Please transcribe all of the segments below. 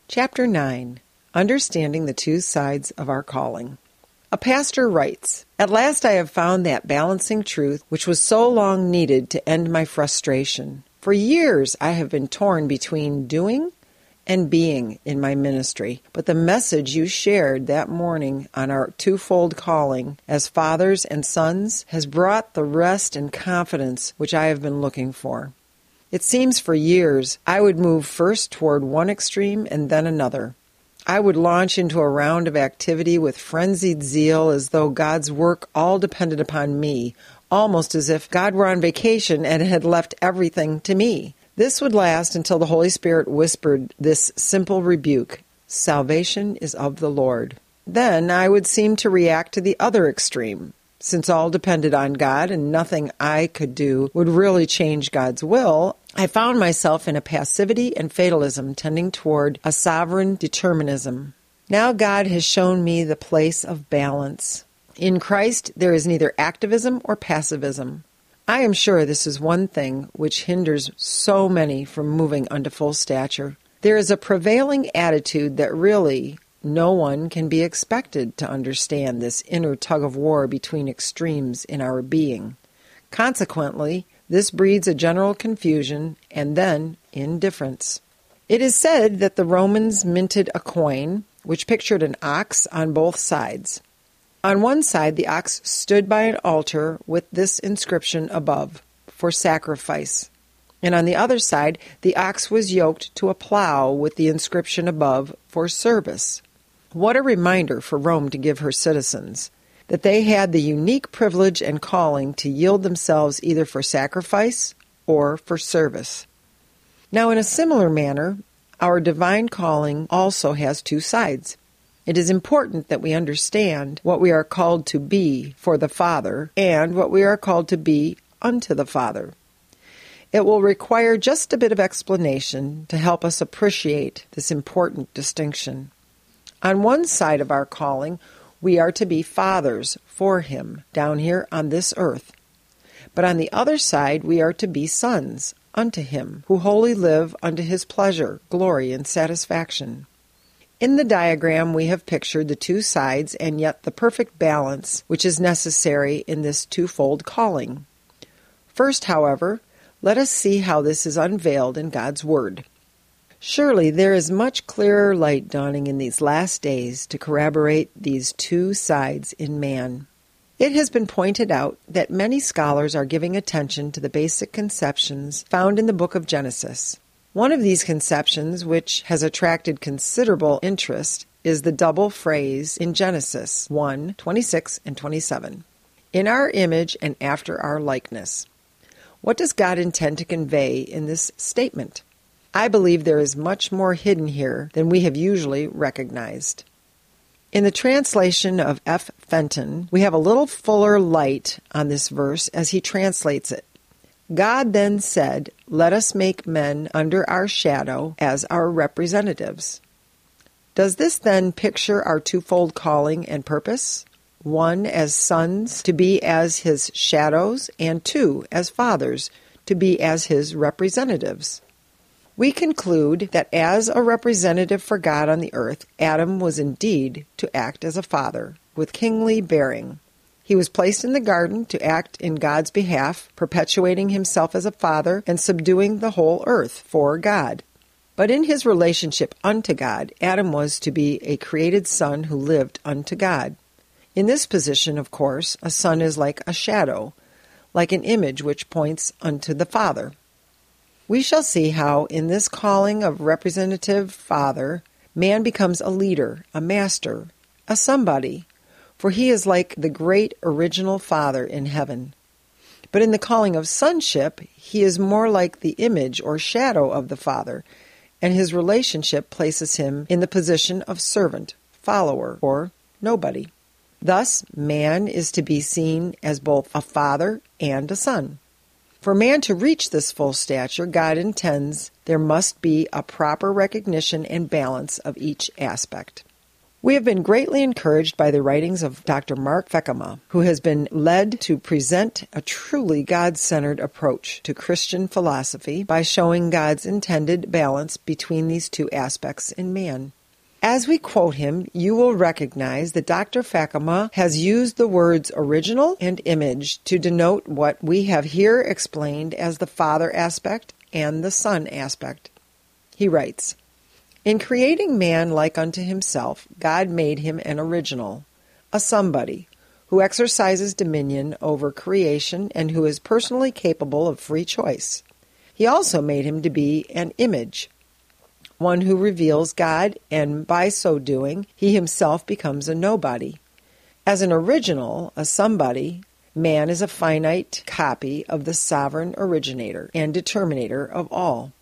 Chapter 9. Understanding the Two Sides of Our Calling. A pastor writes, "At last I have found that balancing truth which was so long needed to end my frustration. For years I have been torn between doing and being in my ministry, but the message you shared that morning on our twofold calling as fathers and sons has brought the rest and confidence which I have been looking for. It seems for years I would move first toward one extreme and then another. I would launch into a round of activity with frenzied zeal as though God's work all depended upon me, almost as if God were on vacation and had left everything to me. This would last until the Holy Spirit whispered this simple rebuke, 'Salvation is of the Lord.' Then I would seem to react to the other extreme. Since all depended on God and nothing I could do would really change God's will, I found myself in a passivity and fatalism tending toward a sovereign determinism. Now God has shown me the place of balance. In Christ there is neither activism or passivism. I am sure this is one thing which hinders so many from moving unto full stature. There is a prevailing attitude that really no one can be expected to understand this inner tug-of-war between extremes in our being. Consequently, this breeds a general confusion and then indifference. It is said that the Romans minted a coin which pictured an ox on both sides. On one side, the ox stood by an altar with this inscription above, "For sacrifice." And on the other side, the ox was yoked to a plow with the inscription above, "For service." What a reminder for Rome to give her citizens, that they had the unique privilege and calling to yield themselves either for sacrifice or for service. Now, in a similar manner, our divine calling also has two sides. It is important that we understand what we are called to be for the Father and what we are called to be unto the Father. It will require just a bit of explanation to help us appreciate this important distinction. On one side of our calling, we are to be fathers for Him down here on this earth. But on the other side, we are to be sons unto Him, who wholly live unto His pleasure, glory, and satisfaction. In the diagram, we have pictured the two sides and yet the perfect balance which is necessary in this twofold calling. First, however, let us see how this is unveiled in God's Word. Surely there is much clearer light dawning in these last days to corroborate these two sides in man. It has been pointed out that many scholars are giving attention to the basic conceptions found in the book of Genesis. One of these conceptions, which has attracted considerable interest, is the double phrase in Genesis 1:26 and 27, "In our image and after our likeness." What does God intend to convey in this statement? I believe there is much more hidden here than we have usually recognized. In the translation of F. Fenton, we have a little fuller light on this verse as he translates it. God then said, "Let us make men under our shadow as our representatives." Does this then picture our twofold calling and purpose? One, as sons, to be as His shadows, and two, as fathers, to be as His representatives. We conclude that as a representative for God on the earth, Adam was indeed to act as a father, with kingly bearing. He was placed in the garden to act in God's behalf, perpetuating himself as a father and subduing the whole earth for God. But in his relationship unto God, Adam was to be a created son who lived unto God. In this position, of course, a son is like a shadow, like an image which points unto the Father. We shall see how, in this calling of representative father, man becomes a leader, a master, a somebody, for he is like the great original Father in heaven. But in the calling of sonship, he is more like the image or shadow of the Father, and his relationship places him in the position of servant, follower, or nobody. Thus, man is to be seen as both a father and a son. For man to reach this full stature, God intends there must be a proper recognition and balance of each aspect. We have been greatly encouraged by the writings of Dr. Mark Fekema, who has been led to present a truly God-centered approach to Christian philosophy by showing God's intended balance between these two aspects in man. As we quote him, you will recognize that Dr. Fekema has used the words original and image to denote what we have here explained as the Father aspect and the Son aspect. He writes, "In creating man like unto himself, God made him an original, a somebody, who exercises dominion over creation and who is personally capable of free choice. He also made him to be an image, one who reveals God, and by so doing, he himself becomes a nobody. As an original, a somebody, man is a finite copy of the sovereign originator and determinator of all.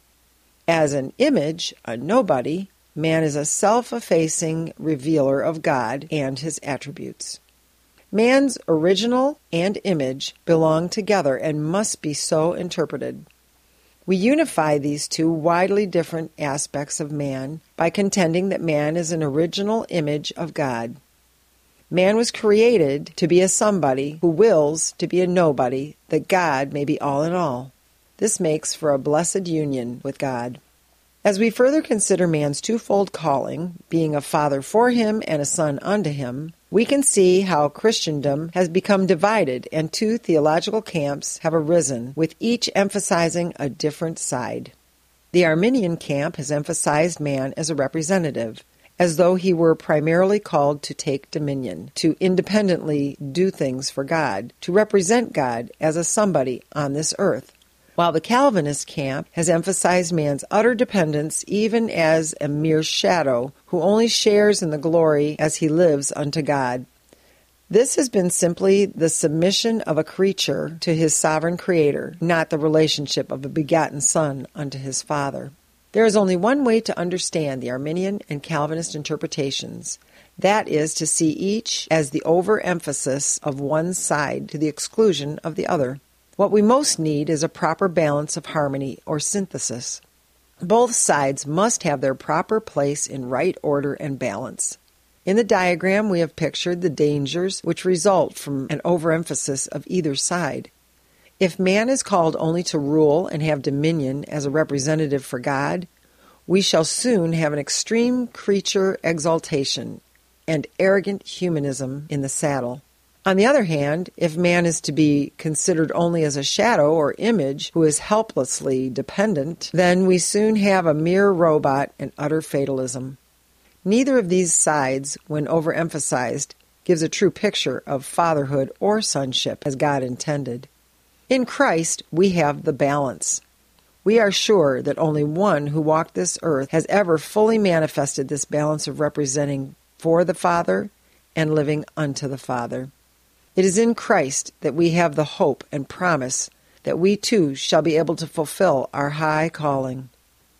As an image, a nobody, man is a self-effacing revealer of God and his attributes. Man's original and image belong together and must be so interpreted. We unify these two widely different aspects of man by contending that man is an original image of God. Man was created to be a somebody who wills to be a nobody, that God may be all in all. This makes for a blessed union with God. As we further consider man's twofold calling, being a father for him and a son unto him, we can see how Christendom has become divided and two theological camps have arisen, with each emphasizing a different side. The Arminian camp has emphasized man as a representative, as though he were primarily called to take dominion, to independently do things for God, to represent God as a somebody on this earth, while the Calvinist camp has emphasized man's utter dependence even as a mere shadow who only shares in the glory as he lives unto God. This has been simply the submission of a creature to his sovereign Creator, not the relationship of a begotten Son unto his Father. There is only one way to understand the Arminian and Calvinist interpretations. That is to see each as the overemphasis of one side to the exclusion of the other. What we most need is a proper balance of harmony or synthesis. Both sides must have their proper place in right order and balance. In the diagram, we have pictured the dangers which result from an overemphasis of either side. If man is called only to rule and have dominion as a representative for God, we shall soon have an extreme creature exaltation and arrogant humanism in the saddle. On the other hand, if man is to be considered only as a shadow or image who is helplessly dependent, then we soon have a mere robot and utter fatalism. Neither of these sides, when overemphasized, gives a true picture of fatherhood or sonship as God intended. In Christ, we have the balance. We are sure that only one who walked this earth has ever fully manifested this balance of representing for the Father and living unto the Father. It is in Christ that we have the hope and promise that we too shall be able to fulfill our high calling.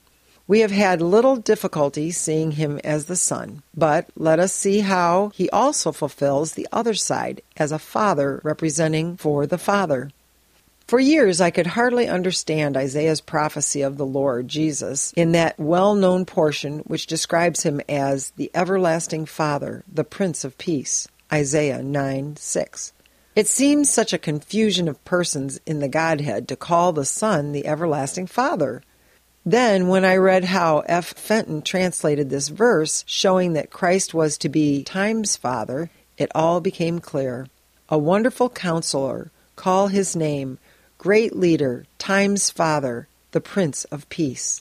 We have had little difficulty seeing him as the Son, but let us see how he also fulfills the other side as a father representing for the Father. For years I could hardly understand Isaiah's prophecy of the Lord Jesus in that well-known portion which describes him as the everlasting Father, the Prince of Peace. Isaiah 9:6. It seems such a confusion of persons in the Godhead to call the Son the everlasting Father. Then, when I read how F. Fenton translated this verse, showing that Christ was to be time's Father, it all became clear. A wonderful counselor, call his name, great leader, time's Father, the Prince of Peace.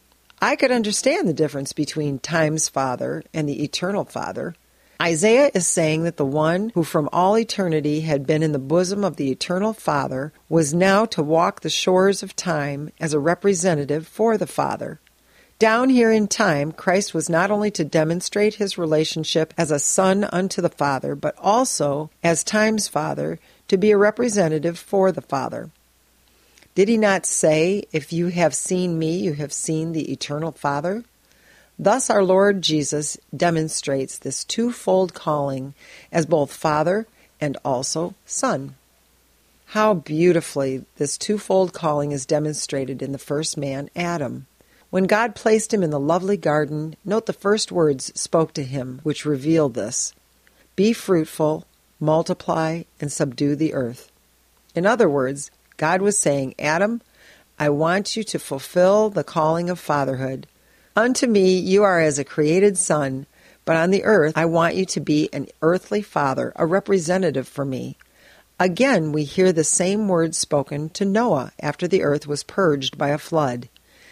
I could understand the difference between time's Father and the eternal Father. Isaiah is saying that the one who from all eternity had been in the bosom of the eternal Father was now to walk the shores of time as a representative for the Father. Down here in time, Christ was not only to demonstrate his relationship as a son unto the Father, but also, as time's Father, to be a representative for the Father. Did he not say, "If you have seen me, you have seen the eternal Father"? Thus our Lord Jesus demonstrates this twofold calling as both Father and also Son. How beautifully this twofold calling is demonstrated in the first man, Adam. When God placed him in the lovely garden, note the first words spoke to him, which reveal this. Be fruitful, multiply, and subdue the earth. In other words, God was saying, Adam, I want you to fulfill the calling of fatherhood. Unto me you are as a created son, but on the earth I want you to be an earthly father, a representative for me. Again, we hear the same words spoken to Noah after the earth was purged by a flood.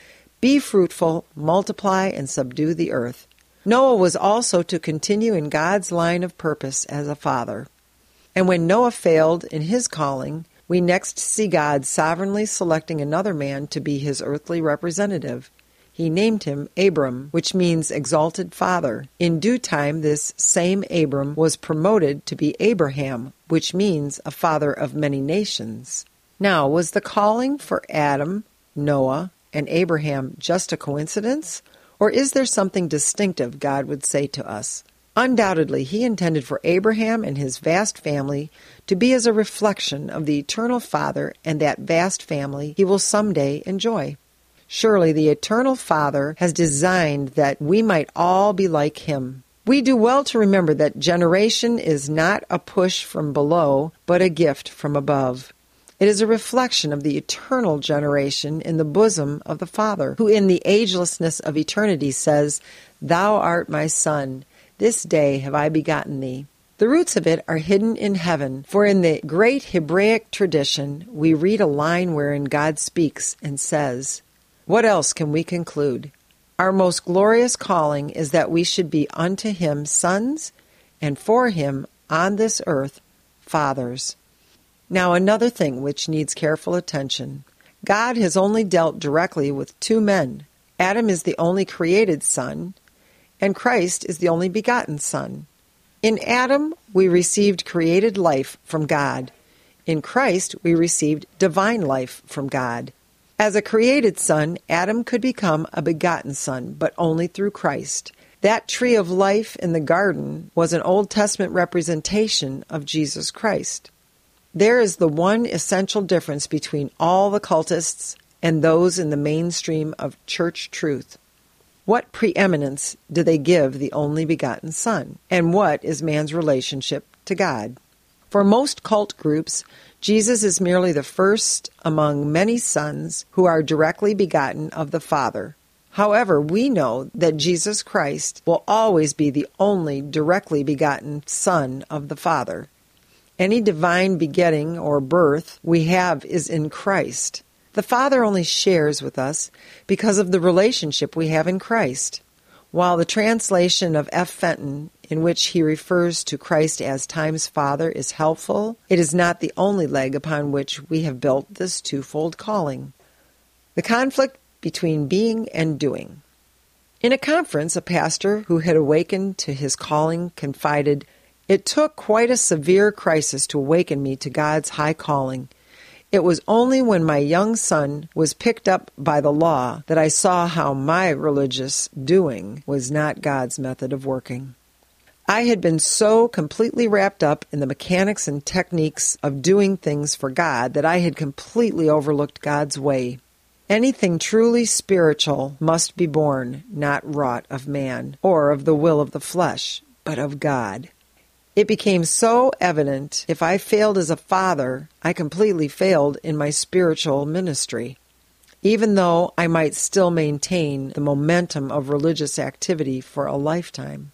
Be fruitful, multiply, and subdue the earth. Noah was also to continue in God's line of purpose as a father. And when Noah failed in his calling, we next see God sovereignly selecting another man to be his earthly representative. He named him Abram, which means exalted father. In due time, this same Abram was promoted to be Abraham, which means a father of many nations. Now, was the calling for Adam, Noah, and Abraham just a coincidence? Or is there something distinctive God would say to us? Undoubtedly, he intended for Abraham and his vast family to be as a reflection of the eternal Father and that vast family he will someday enjoy. Surely the eternal Father has designed that we might all be like him. We do well to remember that generation is not a push from below, but a gift from above. It is a reflection of the eternal generation in the bosom of the Father, who in the agelessness of eternity says, Thou art my Son, this day have I begotten thee. The roots of it are hidden in heaven, for in the great Hebraic tradition we read a line wherein God speaks and says, What else can we conclude? Our most glorious calling is that we should be unto him sons, and for him on this earth fathers. Now another thing which needs careful attention. God has only dealt directly with two men. Adam is the only created son, and Christ is the only begotten Son. In Adam, we received created life from God. In Christ, we received divine life from God. As a created son, Adam could become a begotten son, but only through Christ. That tree of life in the garden was an Old Testament representation of Jesus Christ. There is the one essential difference between all the cultists and those in the mainstream of church truth. What preeminence do they give the only begotten Son? And what is man's relationship to God? For most cult groups, Jesus is merely the first among many sons who are directly begotten of the Father. However, we know that Jesus Christ will always be the only directly begotten Son of the Father. Any divine begetting or birth we have is in Christ. The Father only shares with us because of the relationship we have in Christ. While the translation of F. Fenton, in which he refers to Christ as time's Father, is helpful, it is not the only leg upon which we have built this twofold calling. The conflict between being and doing. In a conference, a pastor who had awakened to his calling confided, It took quite a severe crisis to awaken me to God's high calling. It was only when my young son was picked up by the law that I saw how my religious doing was not God's method of working. I had been so completely wrapped up in the mechanics and techniques of doing things for God that I had completely overlooked God's way. Anything truly spiritual must be born, not wrought of man, or of the will of the flesh, but of God. It became so evident if I failed as a father, I completely failed in my spiritual ministry, even though I might still maintain the momentum of religious activity for a lifetime.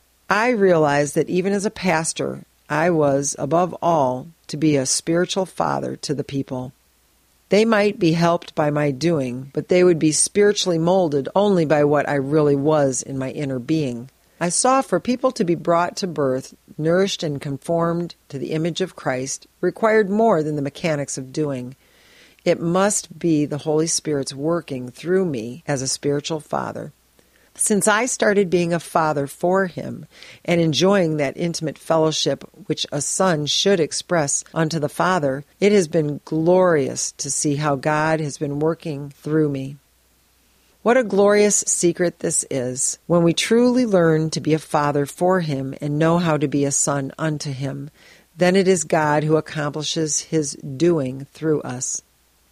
I realized that even as a pastor, I was, above all, to be a spiritual father to the people. They might be helped by my doing, but they would be spiritually molded only by what I really was in my inner being. I saw for people to be brought to birth, nourished and conformed to the image of Christ, required more than the mechanics of doing. It must be the Holy Spirit's working through me as a spiritual father. Since I started being a father for him and enjoying that intimate fellowship which a son should express unto the Father, it has been glorious to see how God has been working through me. What a glorious secret this is. When we truly learn to be a father for him and know how to be a son unto him, then it is God who accomplishes his doing through us.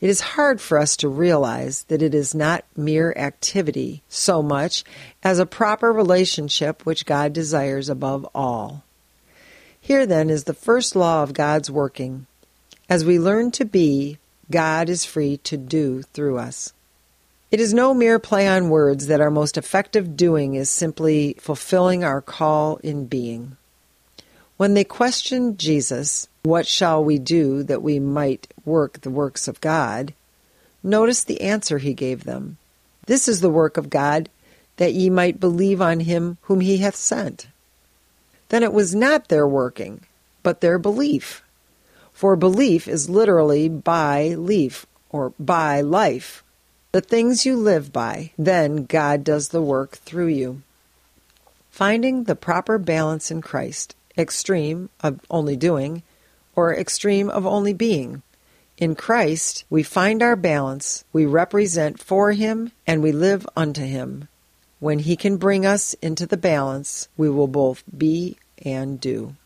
It is hard for us to realize that it is not mere activity so much as a proper relationship which God desires above all. Here then is the first law of God's working. As we learn to be, God is free to do through us. It is no mere play on words that our most effective doing is simply fulfilling our call in being. When they questioned Jesus, "What shall we do that we might work the works of God?" notice the answer he gave them. "This is the work of God, that ye might believe on him whom he hath sent." Then it was not their working, but their belief. For belief is literally by leaf, or by life. The things you live by, then God does the work through you. Finding the proper balance in Christ, extreme of only doing, or extreme of only being. In Christ, we find our balance, we represent for him, and we live unto him. When he can bring us into the balance, we will both be and do.